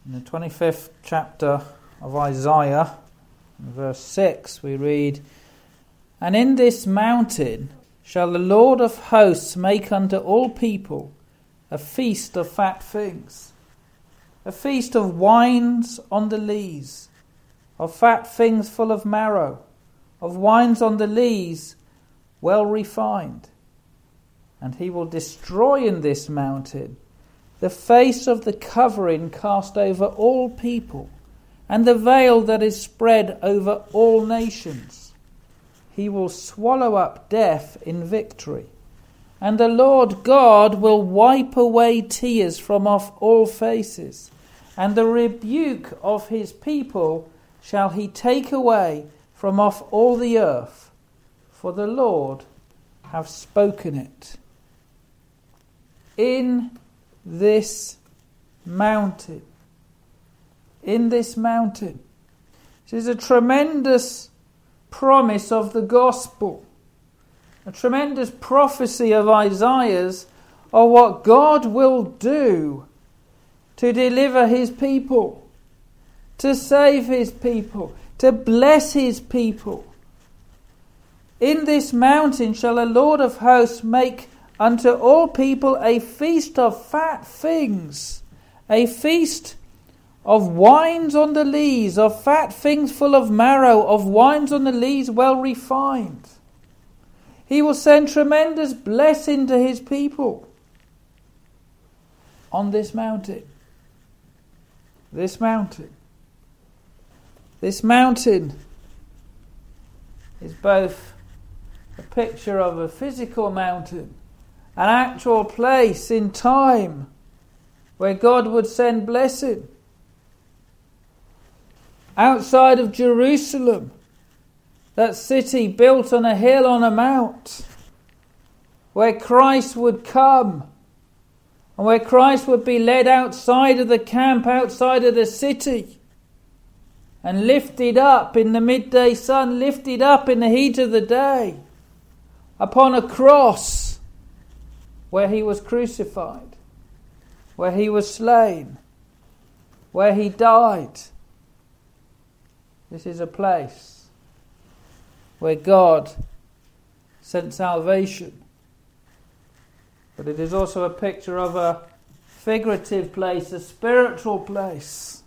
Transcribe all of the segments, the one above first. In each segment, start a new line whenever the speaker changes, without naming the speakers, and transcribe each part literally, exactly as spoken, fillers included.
In the twenty-fifth chapter of Isaiah, in verse six, we read, "And in this mountain shall the Lord of hosts make unto all people a feast of fat things, a feast of wines on the lees, of fat things full of marrow, of wines on the lees well refined. And he will destroy in this mountain the face of the covering cast over all people, and the veil that is spread over all nations. He will swallow up death in victory, and the Lord God will wipe away tears from off all faces, and the rebuke of his people shall he take away from off all the earth, for the Lord hath spoken it." In this mountain, in this mountain. This is a tremendous promise of the gospel, a tremendous prophecy of Isaiah's of what God will do to deliver his people, to save his people, to bless his people. In this mountain shall the Lord of hosts make unto all people a feast of fat things, a feast of wines on the lees, of fat things full of marrow, of wines on the lees well refined. He will send tremendous blessing to his people on this mountain. This mountain. This mountain is both a picture of a physical mountain, an actual place in time where God would send blessing. Outside of Jerusalem, that city built on a hill on a mount, where Christ would come, and where Christ would be led outside of the camp, outside of the city, and lifted up in the midday sun, lifted up in the heat of the day, upon a cross, where he was crucified, where he was slain, where he died. This is a place where God sent salvation. But it is also a picture of a figurative place, a spiritual place.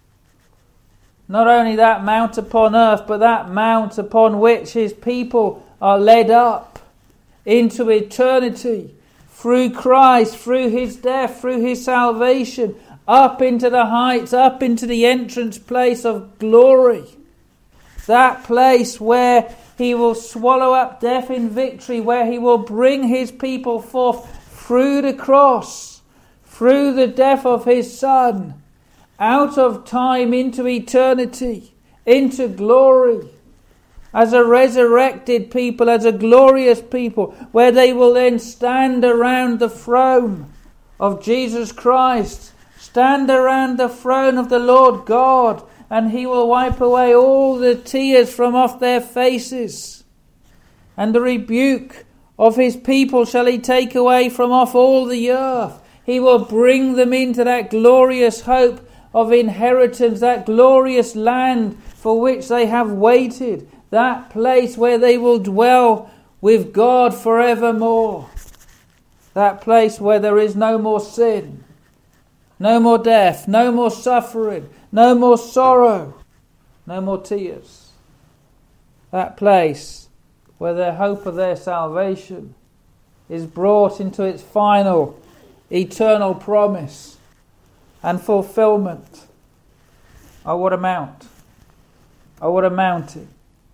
Not only that mount upon earth, but that mount upon which his people are led up into eternity, through Christ, through his death, through his salvation, up into the heights, up into the entrance place of glory. That place where he will swallow up death in victory, where he will bring his people forth through the cross, through the death of his Son, out of time into eternity, into glory, as a resurrected people, as a glorious people, where they will then stand around the throne of Jesus Christ, stand around the throne of the Lord God, and he will wipe away all the tears from off their faces. And the rebuke of his people shall he take away from off all the earth. He will bring them into that glorious hope of inheritance, that glorious land for which they have waited, that place where they will dwell with God forevermore. That place where there is no more sin, no more death, no more suffering, no more sorrow, no more tears. That place where the hope of their salvation is brought into its final eternal promise and fulfillment. Oh, what a mount. Oh, what a mountain.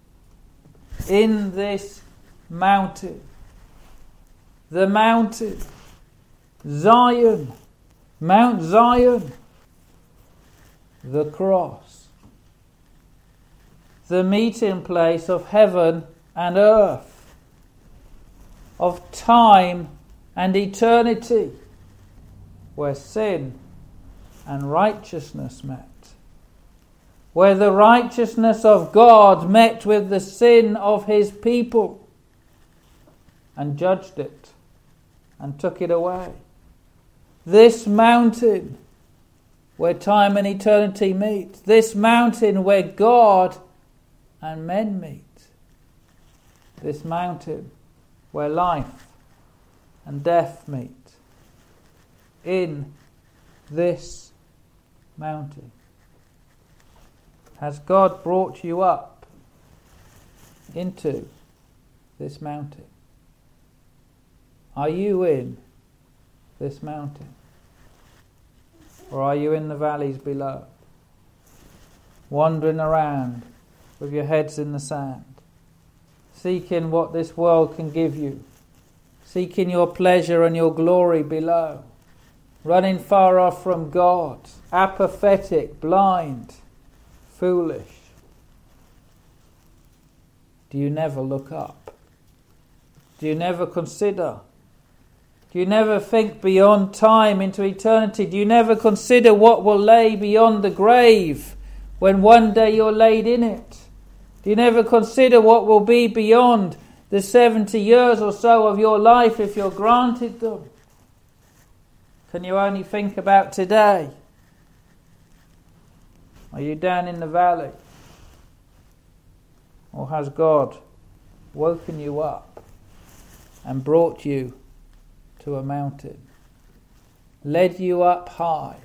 In this mountain, the mountain, Zion, Mount Zion, the cross, the meeting place of heaven and earth, of time and eternity, where sin and righteousness met, where the righteousness of God met with the sin of his people and judged it and took it away. This mountain where time and eternity meet. This mountain where God and men meet. This mountain where life and death meet. In this mountain. Has God brought you up into this mountain? Are you in this mountain? Or are you in the valleys below? Wandering around with your heads in the sand, seeking what this world can give you, seeking your pleasure and your glory below, running far off from God, apathetic, blind, foolish. Do you never look up? Do you never consider? Do you never think beyond time into eternity? Do you never consider what will lay beyond the grave when one day you're laid in it? Do you never consider what will be beyond the seventy years or so of your life if you're granted them? Can you only think about today? Are you down in the valley? Or has God woken you up and brought you to a mountain, led you up high,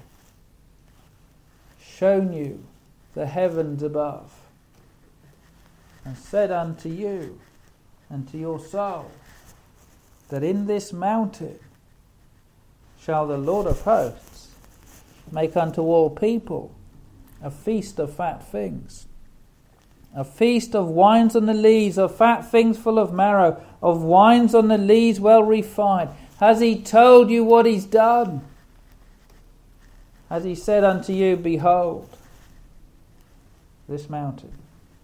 shown you the heavens above, and said unto you and to your soul that in this mountain shall the Lord of hosts make unto all people a feast of fat things, a feast of wines on the lees, of fat things full of marrow, of wines on the lees well refined. Has he told you what he's done? Has he said unto you, behold, this mountain?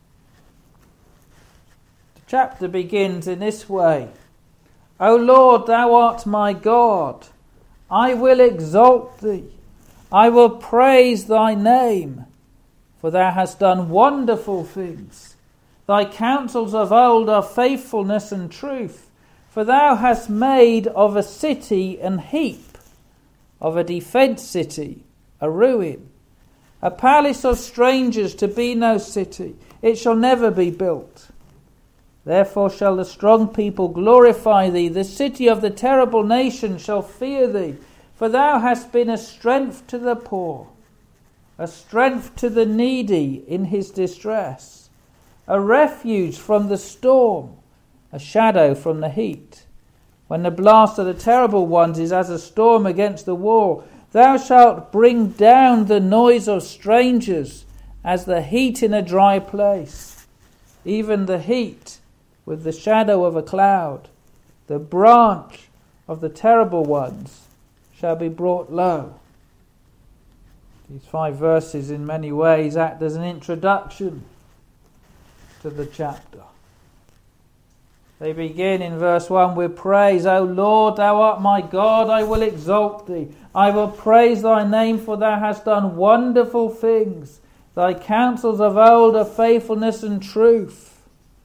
The chapter begins in this way. O Lord, thou art my God. I will exalt thee. I will praise thy name. For thou hast done wonderful things. Thy counsels of old are faithfulness and truth. For thou hast made of a city an heap, of a defenced city a ruin, a palace of strangers to be no city. It shall never be built. Therefore shall the strong people glorify thee. The city of the terrible nation shall fear thee. For thou hast been a strength to the poor, a strength to the needy in his distress, a refuge from the storm, a shadow from the heat. When the blast of the terrible ones is as a storm against the wall, thou shalt bring down the noise of strangers as the heat in a dry place, even the heat with the shadow of a cloud. The branch of the terrible ones shall be brought low. These five verses in many ways act as an introduction to the chapter. They begin in verse one with praise. O Lord, thou art my God, I will exalt thee. I will praise thy name, for thou hast done wonderful things. Thy counsels of old are faithfulness and truth.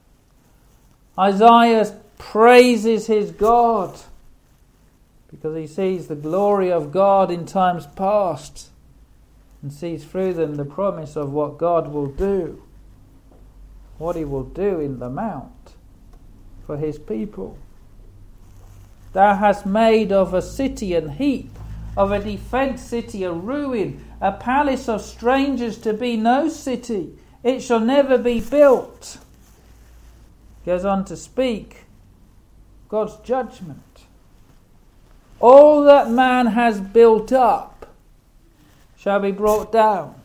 Isaiah praises his God because he sees the glory of God in times past and sees through them the promise of what God will do, what he will do in the mount for his people. Thou hast made of a city an heap, of a defenced city a ruin, a palace of strangers to be no city. It shall never be built. Goes on to speak God's judgment. All that man has built up shall be brought down.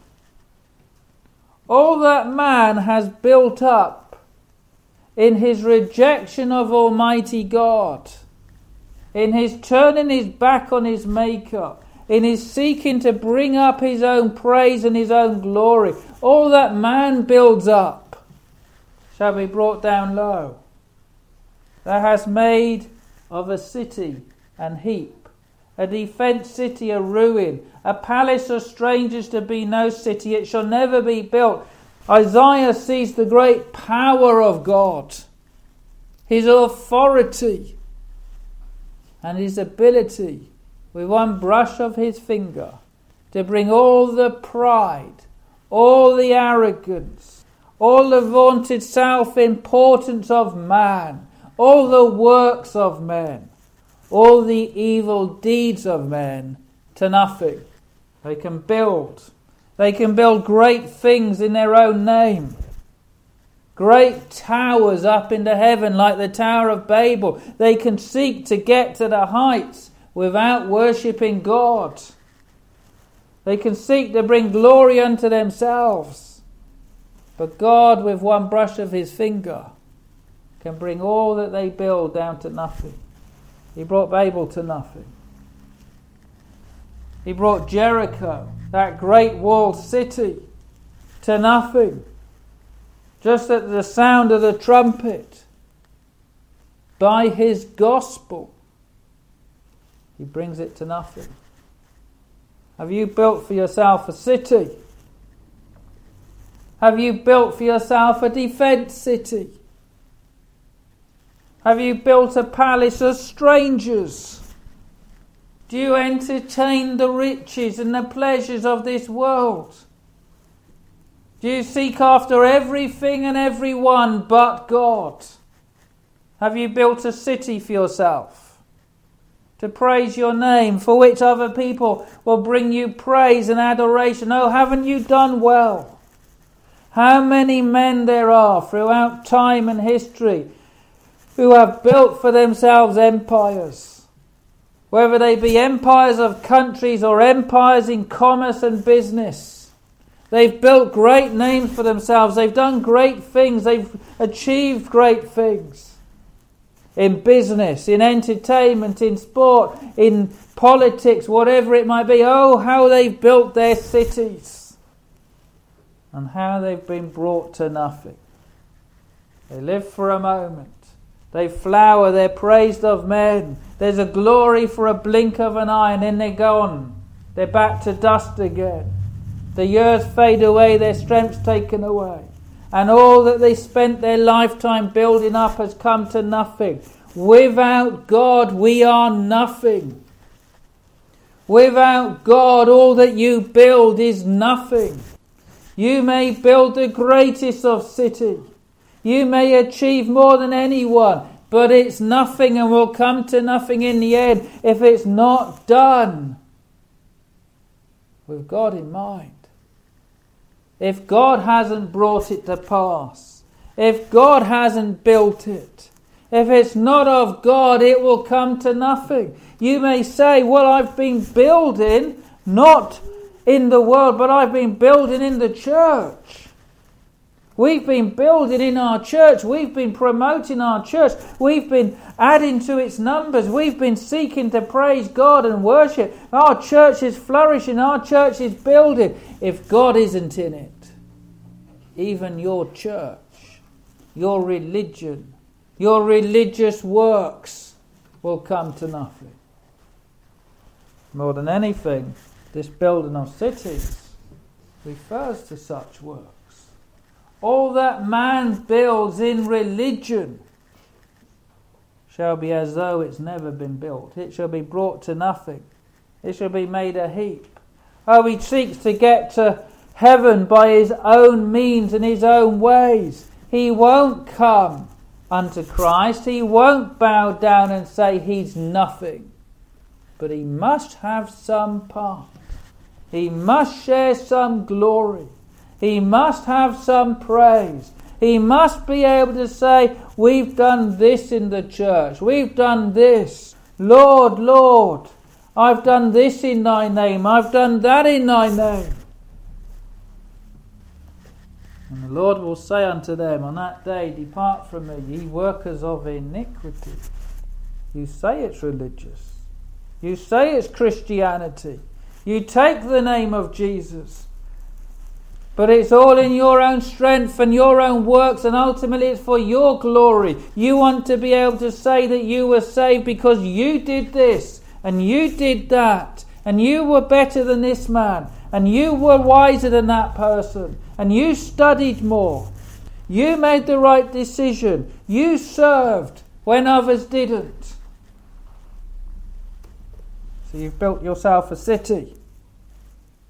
All that man has built up in his rejection of Almighty God, in his turning his back on his Maker, in his seeking to bring up his own praise and his own glory, all that man builds up shall be brought down low. Thou hast made of a city an heap, a defenced city a ruin, a palace of strangers to be no city. It shall never be built. Isaiah sees the great power of God, his authority, and his ability with one brush of his finger to bring all the pride, all the arrogance, all the vaunted self-importance of man, all the works of men, all the evil deeds of men to nothing. They can build. They can build great things in their own name. Great towers up into heaven like the Tower of Babel. They can seek to get to the heights without worshipping God. They can seek to bring glory unto themselves. But God, with one brush of his finger, can bring all that they build down to nothing. He brought Babel to nothing. He brought Jericho, that great walled city, to nothing. Just at the sound of the trumpet, by his gospel, he brings it to nothing. Have you built for yourself a city? Have you built for yourself a defence city? Have you built a palace of strangers? Do you entertain the riches and the pleasures of this world? Do you seek after everything and everyone but God? Have you built a city for yourself to praise your name, for which other people will bring you praise and adoration? Oh, haven't you done well? How many men there are throughout time and history who have built for themselves empires, whether they be empires of countries or empires in commerce and business. They've built great names for themselves. They've done great things. They've achieved great things. In business, in entertainment, in sport, in politics, whatever it might be. Oh, how they've built their cities. And how they've been brought to nothing. They live for a moment. They flower, they're praised of men. There's a glory for a blink of an eye, and then they're gone. They're back to dust again. The years fade away, their strength's taken away. And all that they spent their lifetime building up has come to nothing. Without God, we are nothing. Without God, all that you build is nothing. You may build the greatest of cities. You may achieve more than anyone, but it's nothing and will come to nothing in the end if it's not done with God in mind. If God hasn't brought it to pass, if God hasn't built it, if it's not of God, it will come to nothing. You may say, well, I've been building, not in the world, but I've been building in the church. We've been building in our church. We've been promoting our church. We've been adding to its numbers. We've been seeking to praise God and worship. Our church is flourishing. Our church is building. If God isn't in it, even your church, your religion, your religious works will come to nothing. More than anything, this building of cities refers to such works. All that man builds in religion shall be as though it's never been built. It shall be brought to nothing. It shall be made a heap. Oh, he seeks to get to heaven by his own means and his own ways. He won't come unto Christ. He won't bow down and say he's nothing. But he must have some part. He must share some glory. He must have some praise. He must be able to say, we've done this in the church. We've done this. Lord, Lord, I've done this in thy name. I've done that in thy name. And the Lord will say unto them on that day, depart from me, ye workers of iniquity. You say it's religious. You say it's Christianity. You take the name of Jesus. But it's all in your own strength and your own works, and ultimately it's for your glory. You want to be able to say that you were saved because you did this and you did that, and you were better than this man, and you were wiser than that person, and you studied more. You made the right decision. You served when others didn't. So you've built yourself a city.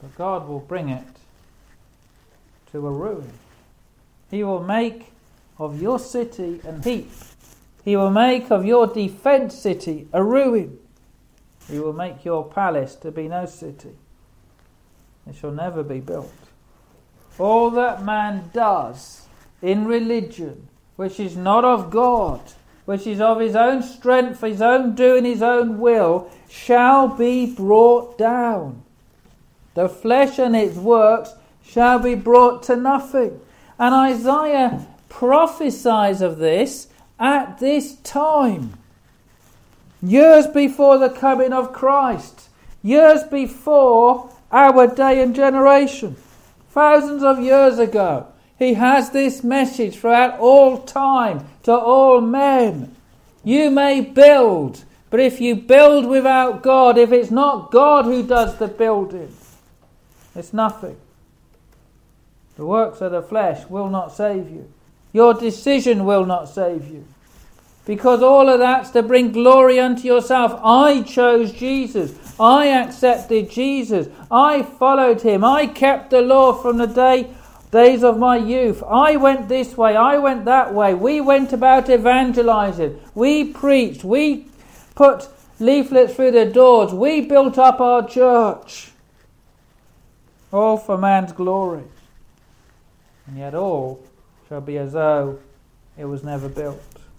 but God will bring it to a ruin. He will make of your city an heap. He will make of your defence city a ruin. He will make your palace to be no city. It shall never be built. All that man does in religion, which is not of God, which is of his own strength, his own doing, his own will, shall be brought down. The flesh and its works shall be brought to nothing. And Isaiah prophesies of this at this time, years before the coming of Christ, years before our day and generation, thousands of years ago. He has this message throughout all time to all men. You may build, but if you build without God, if it's not God who does the building, it's nothing. The works of the flesh will not save you. Your decision will not save you. Because all of that's to bring glory unto yourself. I chose Jesus. I accepted Jesus. I followed him. I kept the law from the day days of my youth. I went this way. I went that way. We went about evangelizing. We preached. We put leaflets through the doors. We built up our church. All for man's glory. And yet all shall be as though it was never built.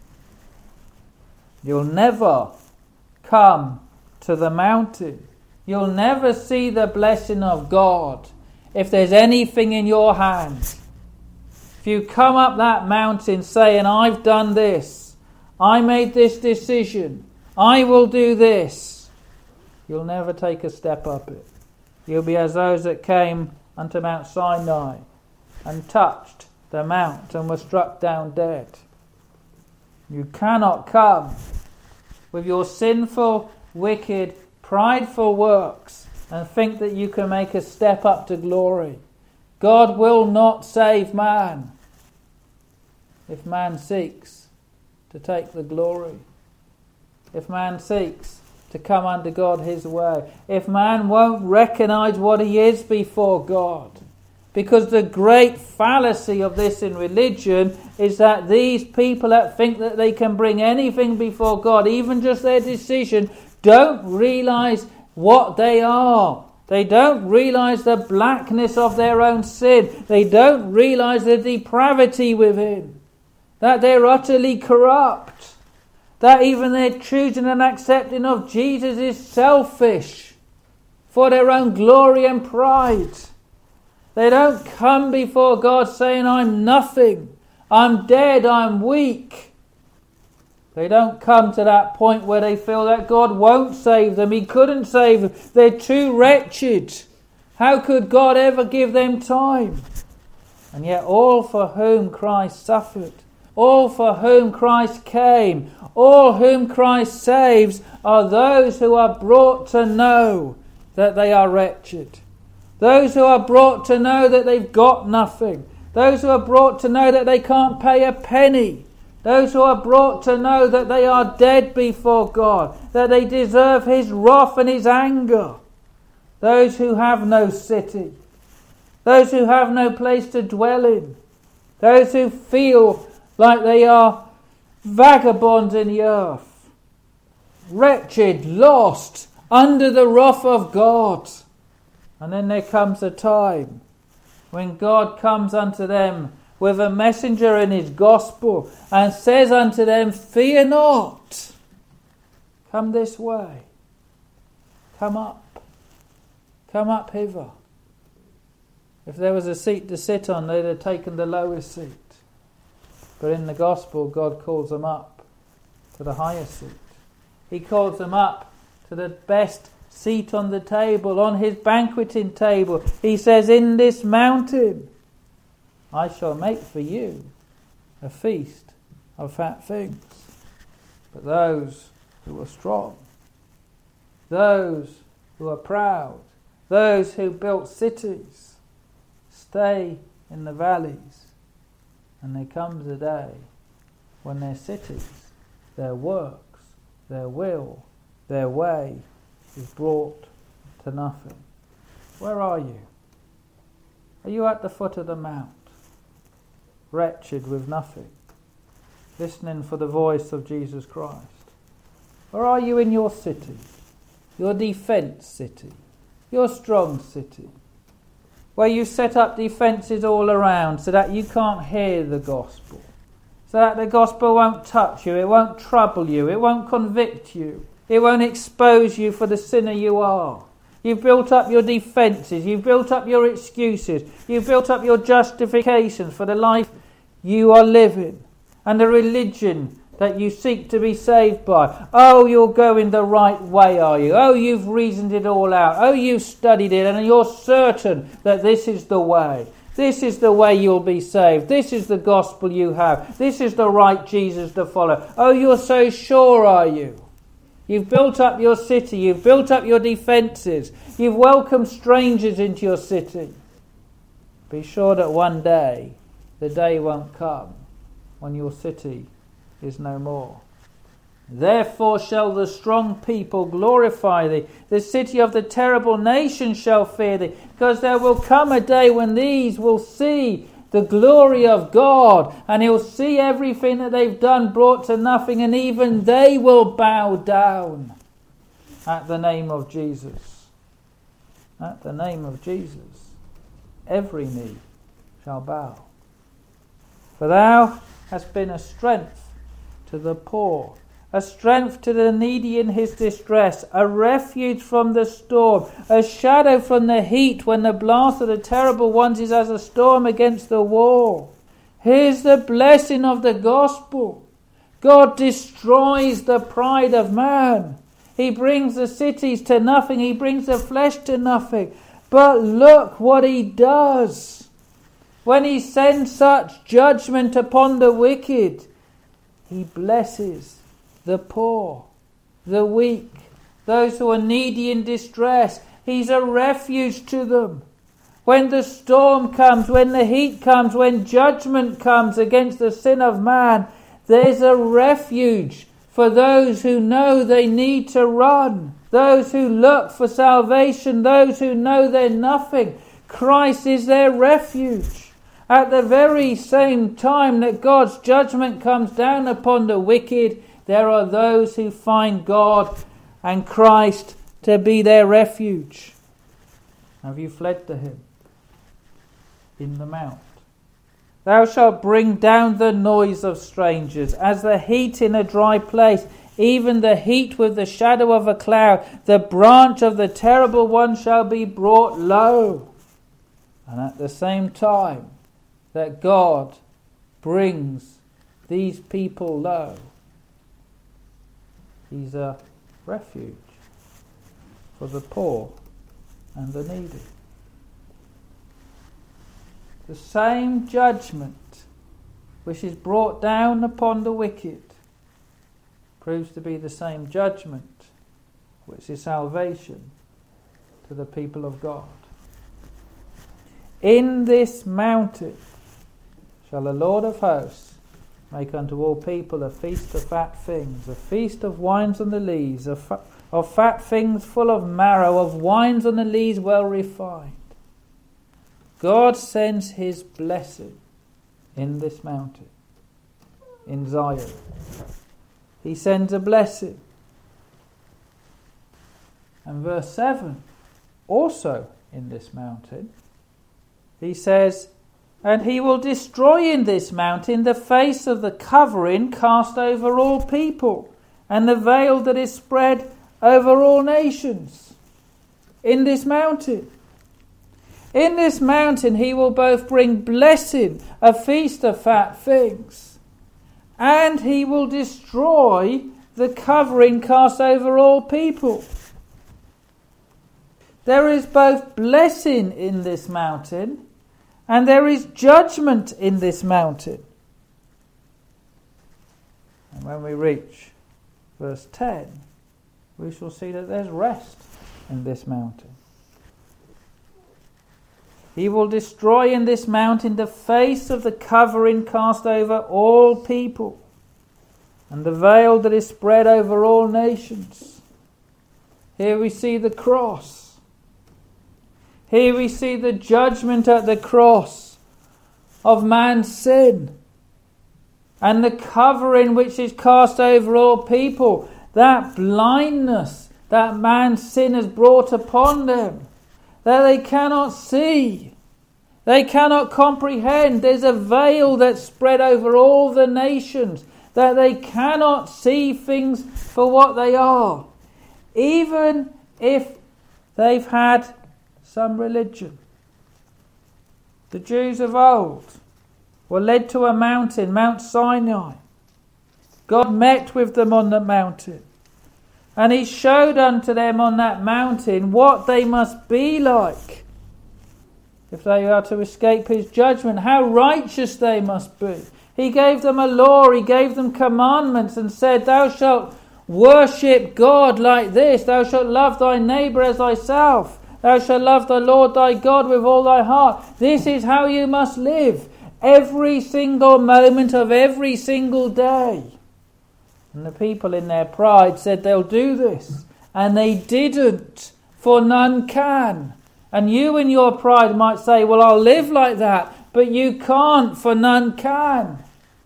You'll never come to the mountain. You'll never see the blessing of God if there's anything in your hands. If you come up that mountain saying, I've done this, I made this decision, I will do this, you'll never take a step up it. You'll be as those that came unto Mount Sinai and touched the mount and were struck down dead. You cannot come with your sinful, wicked, prideful works and think that you can make a step up to glory. God will not save man if man seeks to take the glory. If man seeks to come under God his way. If man won't recognize what he is before God. Because the great fallacy of this in religion is that these people that think that they can bring anything before God, even just their decision, don't realize what they are. They don't realize the blackness of their own sin. They don't realize the depravity within. That they're utterly corrupt. That even their choosing and accepting of Jesus is selfish for their own glory and pride. They don't come before God saying, I'm nothing, I'm dead, I'm weak. They don't come to that point where they feel that God won't save them, He couldn't save them, they're too wretched. How could God ever give them time? And yet all for whom Christ suffered, all for whom Christ came, all whom Christ saves are those who are brought to know that they are wretched. Those who are brought to know that they've got nothing. Those who are brought to know that they can't pay a penny. Those who are brought to know that they are dead before God, that they deserve His wrath and His anger. Those who have no city. Those who have no place to dwell in. Those who feel like they are vagabonds in the earth. Wretched, lost, under the wrath of God. And then there comes a time when God comes unto them with a messenger in His gospel and says unto them, fear not. Come this way. Come up. Come up hither. If there was a seat to sit on, they'd have taken the lowest seat. But in the gospel, God calls them up to the highest seat. He calls them up to the best seat on the table, on His banqueting table. He says, in this mountain I shall make for you a feast of fat things. But those who are strong, those who are proud, those who built cities, stay in the valleys. And there comes a day when their cities, their works, their will, their way is brought to nothing. Where are you? Are you at the foot of the mount, wretched with nothing, listening for the voice of Jesus Christ? Or are you in your city, your defence city, your strong city, where you set up defences all around so that you can't hear the gospel, so that the gospel won't touch you, it won't trouble you, it won't convict you, it won't expose you for the sinner you are? You've built up your defences, you've built up your excuses, you've built up your justifications for the life you are living and the religion that you seek to be saved by. Oh, you're going the right way, are you? Oh, you've reasoned it all out. Oh, you've studied it and you're certain that this is the way. This is the way you'll be saved. This is the gospel you have. This is the right Jesus to follow. Oh, you're so sure, are you? You've built up your city. You've built up your defences. You've welcomed strangers into your city. Be sure that one day, the day won't come when your city is no more. Therefore shall the strong people glorify thee. The city of the terrible nation shall fear thee. Because there will come a day when these will see the glory of God, and he'll see everything that they've done brought to nothing, and even they will bow down at the name of Jesus. At the name of Jesus, every knee shall bow. For thou hast been a strength to the poor, a strength to the needy in his distress, a refuge from the storm, a shadow from the heat when the blast of the terrible ones is as a storm against the wall. Here's the blessing of the gospel. God destroys the pride of man. He brings the cities to nothing. He brings the flesh to nothing. But look what he does. When he sends such judgment upon the wicked, he blesses the poor, the weak, those who are needy in distress. He's a refuge to them. When the storm comes, when the heat comes, when judgment comes against the sin of man, there's a refuge for those who know they need to run, those who look for salvation, those who know they're nothing. Christ is their refuge. At the very same time that God's judgment comes down upon the wicked, there are those who find God and Christ to be their refuge. Have you fled to him in the mount? Thou shalt bring down the noise of strangers, as the heat in a dry place, even the heat with the shadow of a cloud. The branch of the terrible one shall be brought low. And at the same time that God brings these people low, he's a refuge for the poor and the needy. The same judgment which is brought down upon the wicked proves to be the same judgment which is salvation to the people of God. In this mountain shall the Lord of hosts make unto all people a feast of fat things, a feast of wines on the lees, of, fa- of fat things full of marrow, of wines on the lees well refined. God sends his blessing in this mountain, in Zion. He sends a blessing. And verse seven, also in this mountain, he says, and he will destroy in this mountain the face of the covering cast over all people, and the veil that is spread over all nations. In this mountain. In this mountain he will both bring blessing, a feast of fat things, and he will destroy the covering cast over all people. There is both blessing in this mountain, and there is judgment in this mountain. And when we reach verse ten, we shall see that there's rest in this mountain. He will destroy in this mountain the face of the covering cast over all people, and the veil that is spread over all nations. Here we see the cross. Here we see the judgment at the cross of man's sin and the covering which is cast over all people. That blindness that man's sin has brought upon them, that they cannot see, they cannot comprehend. There's a veil that's spread over all the nations, that they cannot see things for what they are, even if they've had some religion. The Jews of old were led to a mountain, Mount Sinai. God met with them on the mountain, and he showed unto them on that mountain what they must be like if they are to escape his judgment, how righteous they must be. He gave them a law, he gave them commandments, and said, thou shalt worship God like this, thou shalt love thy neighbour as thyself, thou shalt love the Lord thy God with all thy heart. This is how you must live every single moment of every single day. And the people in their pride said they'll do this. And they didn't, for none can. And you in your pride might say, well, I'll live like that. But you can't, for none can.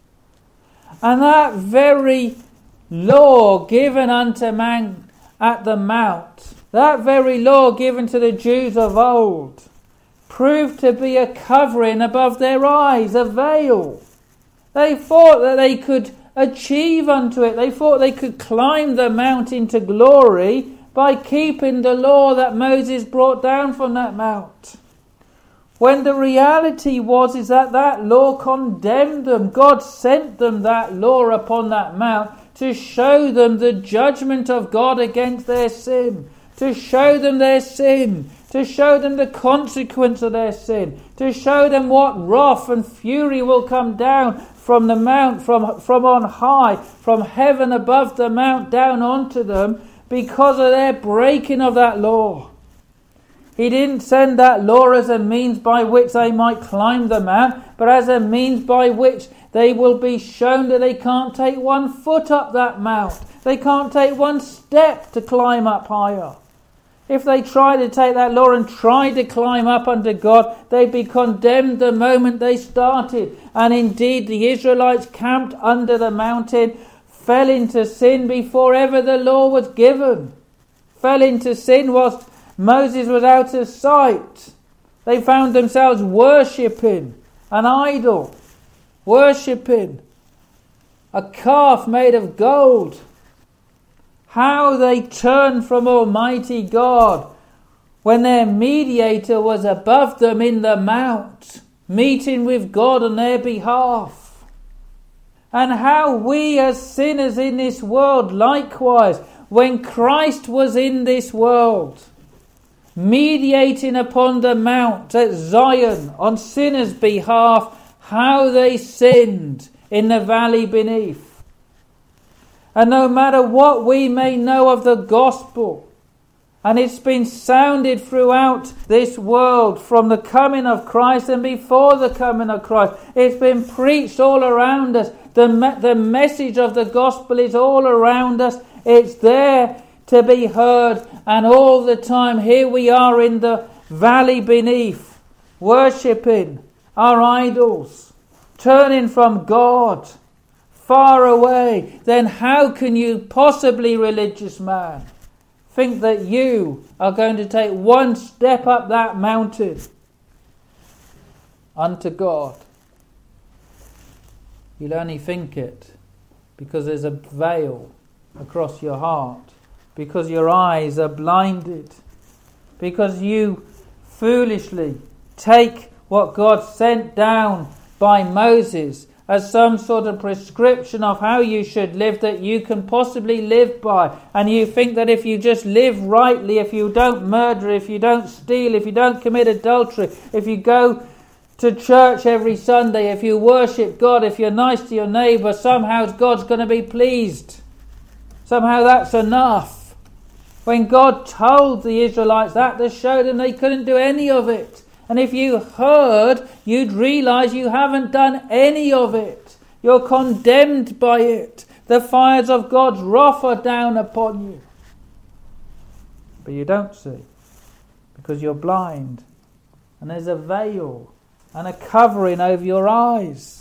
And that very law given unto man at the mount, that very law given to the Jews of old, proved to be a covering above their eyes, a veil. They thought that they could achieve unto it. They thought they could climb the mountain to glory by keeping the law that Moses brought down from that mount. When the reality was is that that law condemned them. God sent them that law upon that mount to show them the judgment of God against their sin, to show them their sin, to show them the consequence of their sin, to show them what wrath and fury will come down from the mount, from, from on high, from heaven above the mount down onto them because of their breaking of that law. He didn't send that law as a means by which they might climb the mount, but as a means by which they will be shown that they can't take one foot up that mount. They can't take one step to climb up higher. If they tried to take that law and tried to climb up under God, they'd be condemned the moment they started. And indeed, the Israelites camped under the mountain, fell into sin before ever the law was given. Fell into sin whilst Moses was out of sight. They found themselves worshipping an idol, worshipping a calf made of gold. How they turned from Almighty God when their mediator was above them in the mount, meeting with God on their behalf. And how we as sinners in this world likewise, when Christ was in this world, mediating upon the mount at Zion on sinners' behalf, how they sinned in the valley beneath. And no matter what we may know of the gospel, and it's been sounded throughout this world from the coming of Christ and before the coming of Christ, it's been preached all around us. The, me- the message of the gospel is all around us. It's there to be heard, and all the time here we are in the valley beneath, worshipping our idols, turning from God, far away. Then how can you possibly, religious man, think that you are going to take one step up that mountain unto God? You'll only think it because there's a veil across your heart, because your eyes are blinded, because you foolishly take what God sent down by Moses as some sort of prescription of how you should live that you can possibly live by. And you think that if you just live rightly, if you don't murder, if you don't steal, if you don't commit adultery, if you go to church every Sunday, if you worship God, if you're nice to your neighbour, somehow God's going to be pleased. Somehow that's enough. When God told the Israelites that, to show them they couldn't do any of it. And if you heard, you'd realise you haven't done any of it. You're condemned by it. The fires of God's wrath are down upon you. But you don't see, because you're blind and there's a veil and a covering over your eyes.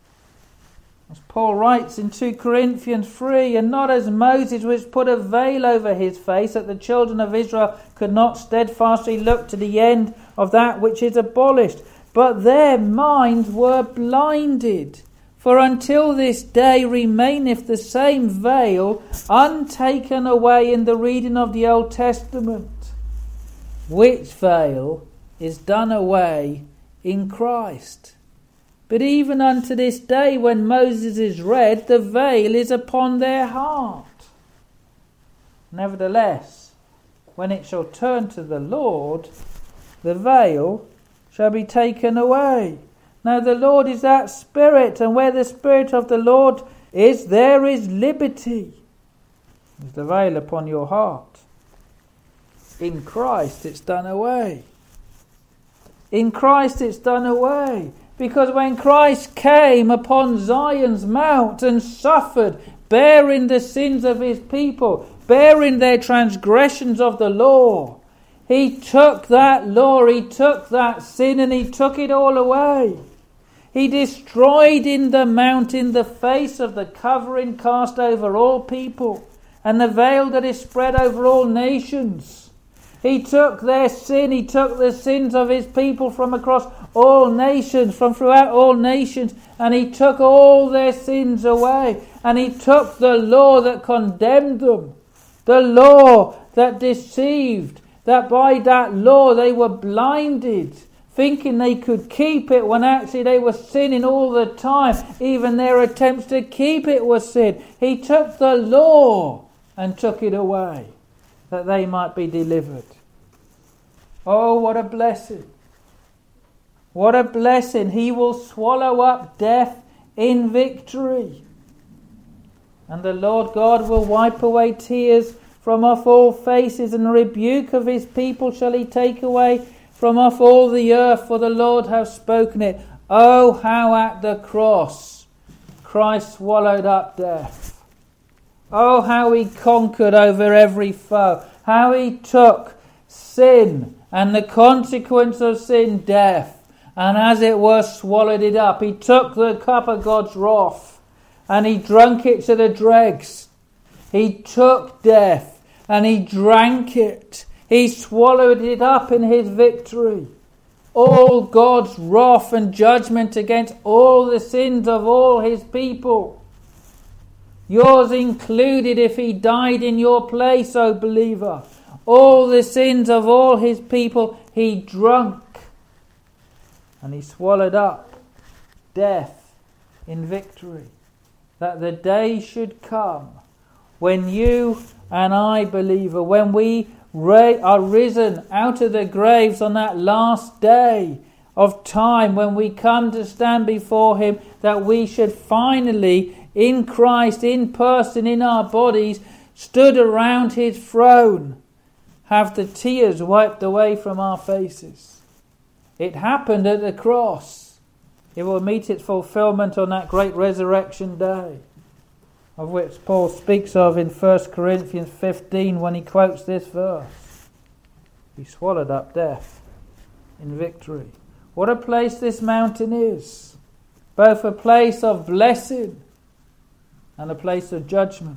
As Paul writes in two Corinthians three, and not as Moses, which put a veil over his face, that the children of Israel could not steadfastly look to the end of that which is abolished, but their minds were blinded. For until this day remaineth the same veil untaken away in the reading of the Old Testament, which veil is done away in Christ. But even unto this day, when Moses is read, the veil is upon their heart. Nevertheless, when it shall turn to the Lord, the veil shall be taken away. Now the Lord is that Spirit, and where the Spirit of the Lord is, there is liberty. There's the veil upon your heart. In Christ it's done away. In Christ it's done away. Because when Christ came upon Zion's mount and suffered, bearing the sins of his people, bearing their transgressions of the law, he took that law, he took that sin, and he took it all away. He destroyed in the mountain the face of the covering cast over all people, and the veil that is spread over all nations. He took their sin, he took the sins of his people from across all nations, from throughout all nations, and he took all their sins away. And he took the law that condemned them, the law that deceived, that by that law they were blinded, thinking they could keep it when actually they were sinning all the time. Even their attempts to keep it was sin. He took the law and took it away, that they might be delivered. Oh, what a blessing. What a blessing. He will swallow up death in victory. And the Lord God will wipe away tears from off all faces, and the rebuke of his people shall he take away from off all the earth, for the Lord hath spoken it. Oh, how at the cross Christ swallowed up death. Oh, how he conquered over every foe. How he took sin and the consequence of sin, death, and as it were swallowed it up. He took the cup of God's wrath and he drank it to the dregs. He took death and he drank it. He swallowed it up in his victory. All God's wrath and judgment against all the sins of all his people. Yours included, if he died in your place, O believer. All the sins of all his people he drunk. And he swallowed up death in victory. That the day should come when you and I, believer, when we are risen out of the graves on that last day of time, when we come to stand before him, that we should finally, in Christ, in person, in our bodies, stood around his throne, have the tears wiped away from our faces. It happened at the cross. It will meet its fulfillment on that great resurrection day, of which Paul speaks of in First Corinthians fifteen when he quotes this verse. He swallowed up death in victory. What a place this mountain is, both a place of blessing and a place of judgment.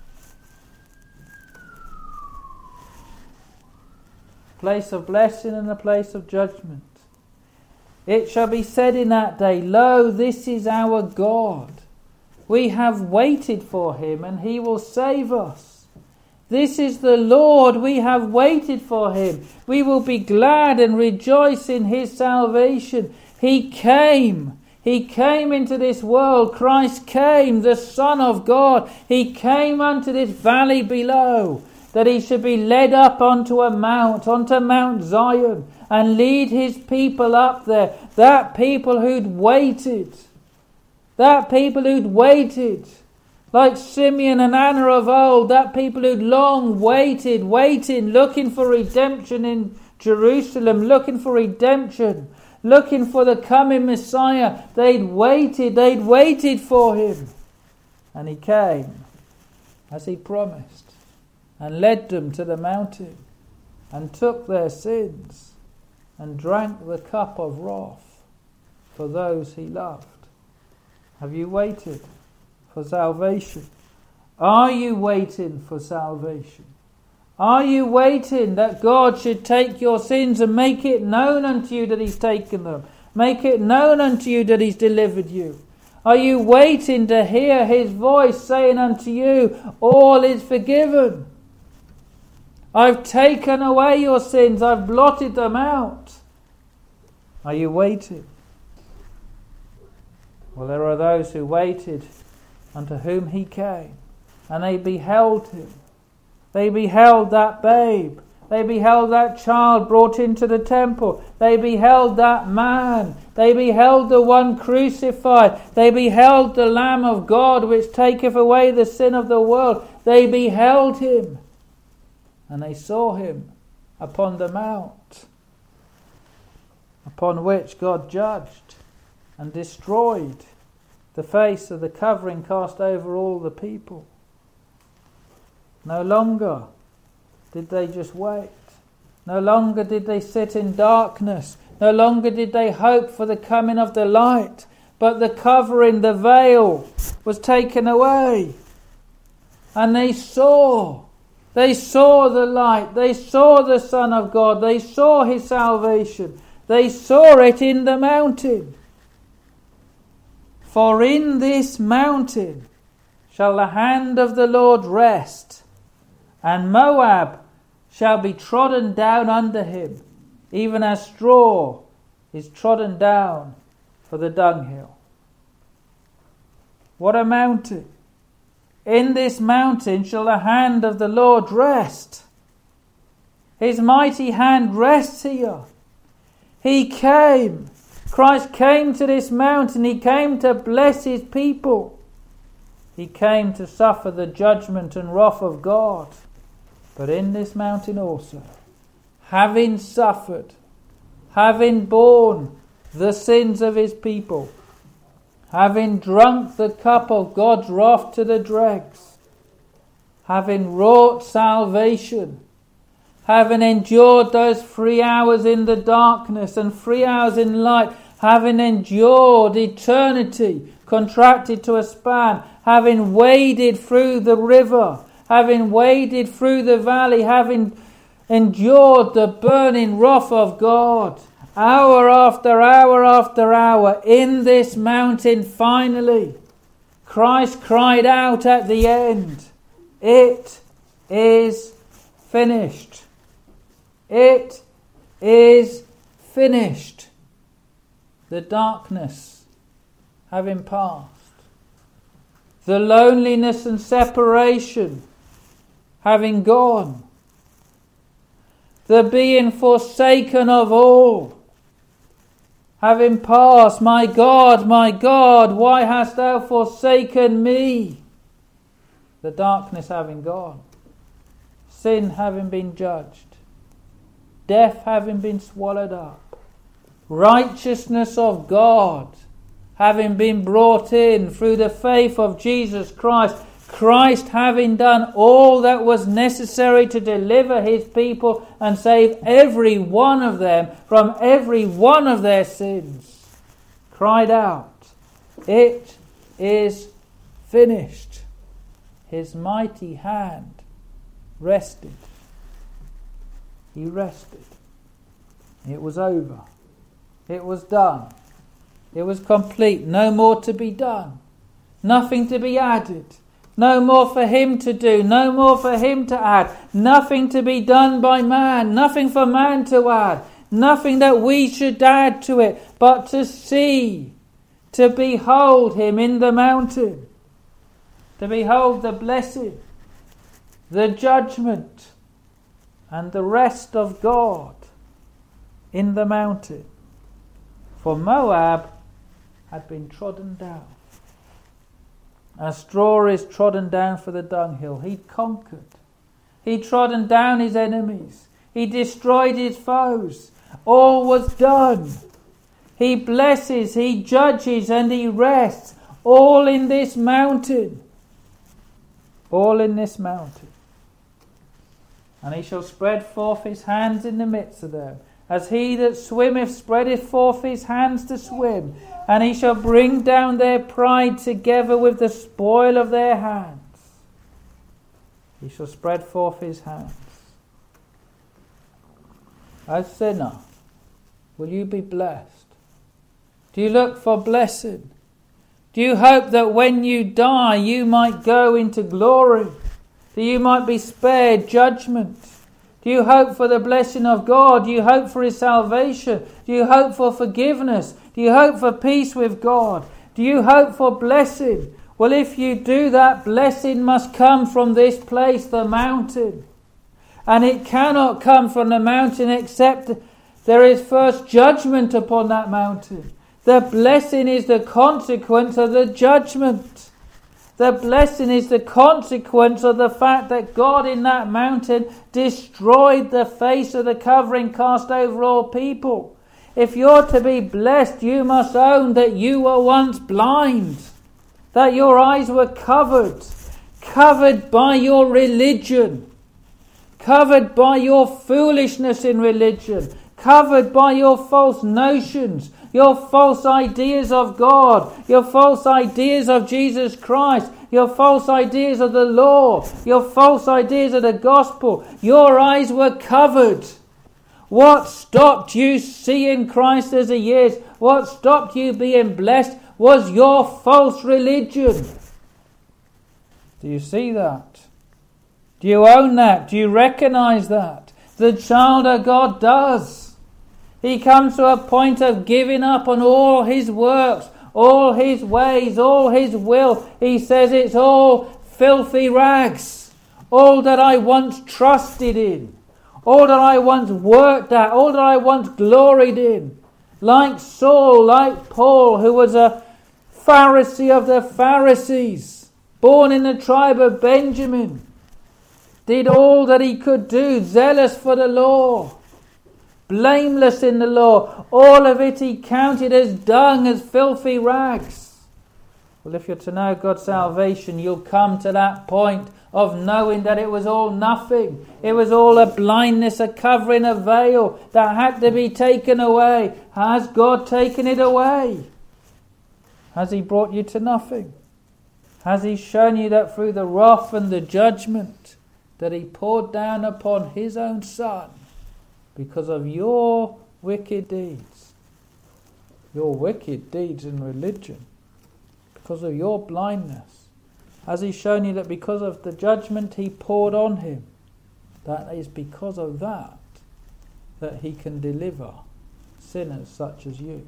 Place of blessing and a place of judgment. It shall be said in that day, Lo, this is our God. We have waited for him, and he will save us. This is the Lord, we have waited for him. We will be glad and rejoice in his salvation. He came. He came into this world. Christ came, the Son of God. He came unto this valley below, that he should be led up onto a mount, onto Mount Zion, and lead his people up there. That people who'd waited. That people who'd waited. Like Simeon and Anna of old. That people who'd long waited, waiting, looking for redemption in Jerusalem, looking for redemption, looking for the coming Messiah. They'd waited, they'd waited for him. And he came, as he promised, and led them to the mountain, and took their sins, and drank the cup of wrath for those he loved. Have you waited for salvation? Are you waiting for salvation? Are you waiting that God should take your sins and make it known unto you that he's taken them? Make it known unto you that he's delivered you? Are you waiting to hear his voice saying unto you, all is forgiven? I've taken away your sins. I've blotted them out. Are you waiting? Well, there are those who waited unto whom he came, and they beheld him. They beheld that babe. They beheld that child brought into the temple. They beheld that man. They beheld the one crucified. They beheld the Lamb of God which taketh away the sin of the world. They beheld him. And they saw him upon the mount, upon which God judged and destroyed the face of the covering cast over all the people. No longer did they just wait. No longer did they sit in darkness. No longer did they hope for the coming of the light. But the covering, the veil, was taken away. And they saw. They saw the light. They saw the Son of God. They saw his salvation. They saw it in the mountain. For in this mountain shall the hand of the Lord rest, and Moab shall be trodden down under him, even as straw is trodden down for the dunghill. What a mountain! In this mountain shall the hand of the Lord rest. His mighty hand rests here. He came. Christ came to this mountain. He came to bless his people. He came to suffer the judgment and wrath of God. But in this mountain also, having suffered, having borne the sins of his people, having drunk the cup of God's wrath to the dregs, having wrought salvation, having endured those three hours in the darkness and three hours in light, having endured eternity contracted to a span, having waded through the river, having waded through the valley, having endured the burning wrath of God, hour after hour after hour, in this mountain, finally, Christ cried out at the end, "It is finished. It is finished." The darkness having passed, the loneliness and separation having gone, the being forsaken of all having passed. My God, my God, why hast thou forsaken me? The darkness having gone, sin having been judged, death having been swallowed up, righteousness of God having been brought in through the faith of Jesus Christ, Christ having done all that was necessary to deliver his people and save every one of them from every one of their sins, cried out, "It is finished." His mighty hand rested. He rested. It was over. It was done. It was complete. No more to be done. Nothing to be added. No more for him to do. No more for him to add. Nothing to be done by man. Nothing for man to add. Nothing that we should add to it. But to see, to behold him in the mountain. To behold the blessing, the judgment, and the rest of God in the mountain. For Moab had been trodden down, as straw is trodden down for the dunghill. He'd conquered. He'd trodden down his enemies. He destroyed his foes. All was done. He blesses, he judges, and he rests. All in this mountain. All in this mountain. And he shall spread forth his hands in the midst of them, as he that swimmeth spreadeth forth his hands to swim, and he shall bring down their pride together with the spoil of their hands. He shall spread forth his hands. As sinner, will you be blessed? Do you look for blessing? Do you hope that when you die you might go into glory? That you might be spared judgment? Do you hope for the blessing of God? Do you hope for his salvation? Do you hope for forgiveness? Do you hope for peace with God? Do you hope for blessing? Well, if you do, that blessing must come from this place, the mountain. And it cannot come from the mountain except there is first judgment upon that mountain. The blessing is the consequence of the judgment. The blessing is the consequence of the fact that God in that mountain destroyed the face of the covering cast over all people. If you're to be blessed, you must own that you were once blind, that your eyes were covered, covered by your religion, covered by your foolishness in religion, covered by your false notions, your false ideas of God, your false ideas of Jesus Christ, your false ideas of the law, your false ideas of the gospel. Your eyes were covered. What stopped you seeing Christ as he is, what stopped you being blessed, was your false religion. Do you see that? Do you own that? Do you recognize that? The child of God does. He comes to a point of giving up on all his works, all his ways, all his will. He says it's all filthy rags. All that I once trusted in, all that I once worked at, all that I once gloried in. Like Saul, like Paul, who was a Pharisee of the Pharisees, born in the tribe of Benjamin, did all that he could do, zealous for the law, blameless in the law. All of it he counted as dung, as filthy rags. Well, if you're to know God's salvation, you'll come to that point of knowing that it was all nothing. It was all a blindness, a covering, a veil that had to be taken away. Has God taken it away? Has he brought you to nothing? Has he shown you that through the wrath and the judgment that he poured down upon his own Son because of your wicked deeds, your wicked deeds in religion, because of your blindness? Has he shown you that because of the judgment he poured on him, that is because of that that he can deliver sinners such as you?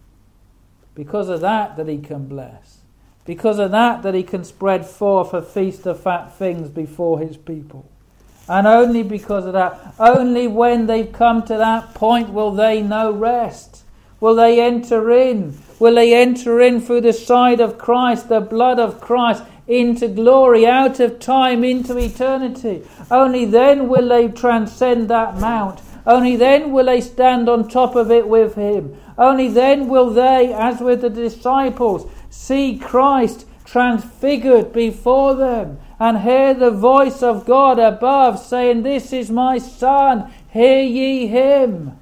Because of that that he can bless. Because of that that he can spread forth a feast of fat things before his people. And only because of that, only when they've come to that point will they know rest. Will they enter in? Will they enter in through the side of Christ, the blood of Christ, into glory, out of time, into eternity? Only then will they transcend that mount. Only then will they stand on top of it with him. Only then will they, as with the disciples, see Christ transfigured before them and hear the voice of God above saying, "This is my Son, hear ye him."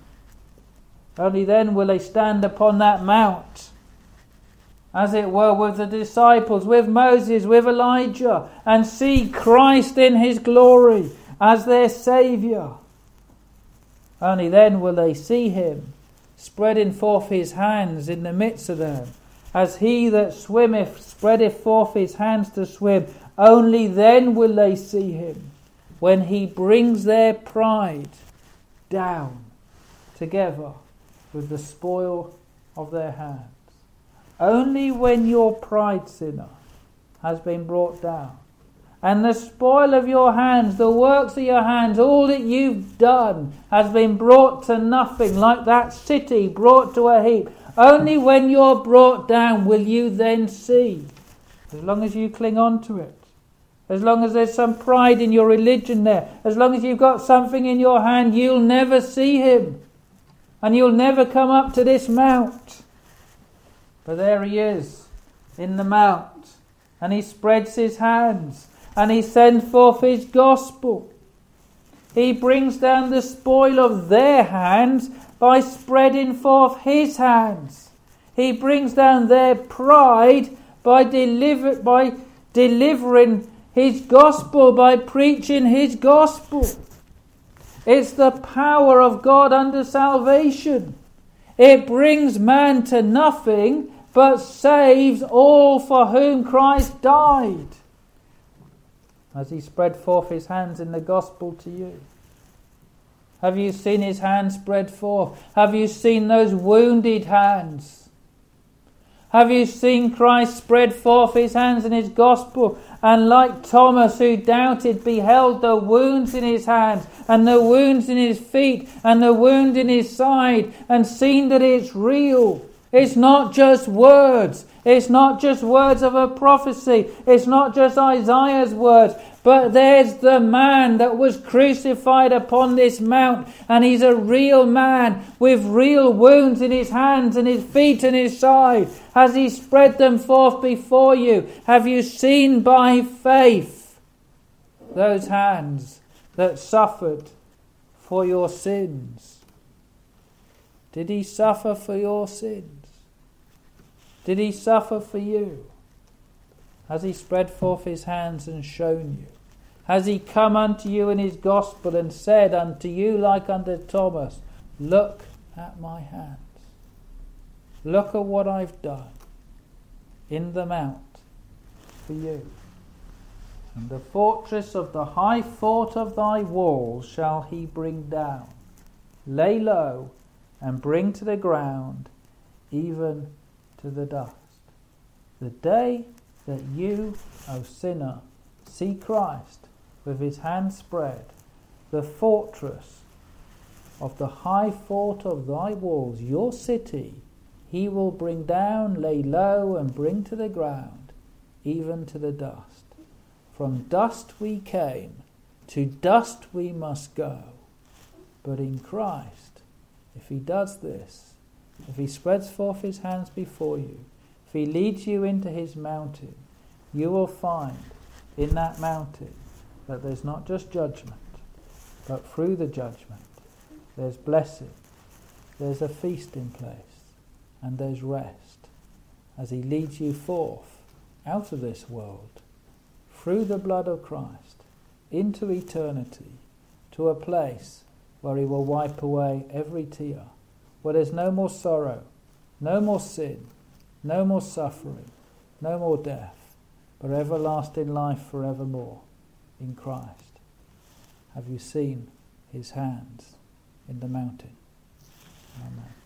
Only then will they stand upon that mount, as it were with the disciples, with Moses, with Elijah, and see Christ in his glory as their Saviour. Only then will they see him spreading forth his hands in the midst of them, as he that swimmeth spreadeth forth his hands to swim. Only then will they see him, when he brings their pride down together with the spoil of their hands. Only when your pride, sinner, has been brought down, and the spoil of your hands, the works of your hands, all that you've done has been brought to nothing, like that city brought to a heap. Only when you're brought down will you then see, as long as you cling on to it, as long as there's some pride in your religion there, as long as you've got something in your hand, you'll never see him, and you'll never come up to this mount. But there he is in the mount, and he spreads his hands, and he sends forth his gospel. He brings down the spoil of their hands by spreading forth his hands. He brings down their pride by, deliver, by delivering his gospel, by preaching his gospel. It's the power of God unto salvation. It brings man to nothing, but saves all for whom Christ died. Has he spread forth his hands in the gospel to you? Have you seen his hands spread forth? Have you seen those wounded hands? Have you seen Christ spread forth his hands in his gospel, and like Thomas who doubted, beheld the wounds in his hands and the wounds in his feet and the wound in his side, and seen that it's real? It's not just words. It's not just words of a prophecy. It's not just Isaiah's words. But there's the man that was crucified upon this mount, and he's a real man with real wounds in his hands and his feet and his side. Has he spread them forth before you? Have you seen by faith those hands that suffered for your sins? Did he suffer for your sins? Did he suffer for you? Has he spread forth his hands and shown you? Has he come unto you in his gospel and said unto you like unto Thomas, look at my hands. Look at what I've done in the mount for you. And the fortress of the high fort of thy walls shall he bring down, lay low, and bring to the ground, even to the dust. The day that you, O sinner, see Christ with his hands spread, the fortress of the high fort of thy walls, your city, he will bring down, lay low, and bring to the ground, even to the dust. From dust we came, to dust we must go. But in Christ, if he does this, if he spreads forth his hands before you, if he leads you into his mountain, you will find in that mountain that there's not just judgment, but through the judgment there's blessing, there's a feasting place, and there's rest as he leads you forth out of this world, through the blood of Christ, into eternity, to a place where he will wipe away every tear, where there's no more sorrow, no more sin, no more suffering, no more death, but everlasting life forevermore in Christ. Have you seen his hands in the mountain? Amen.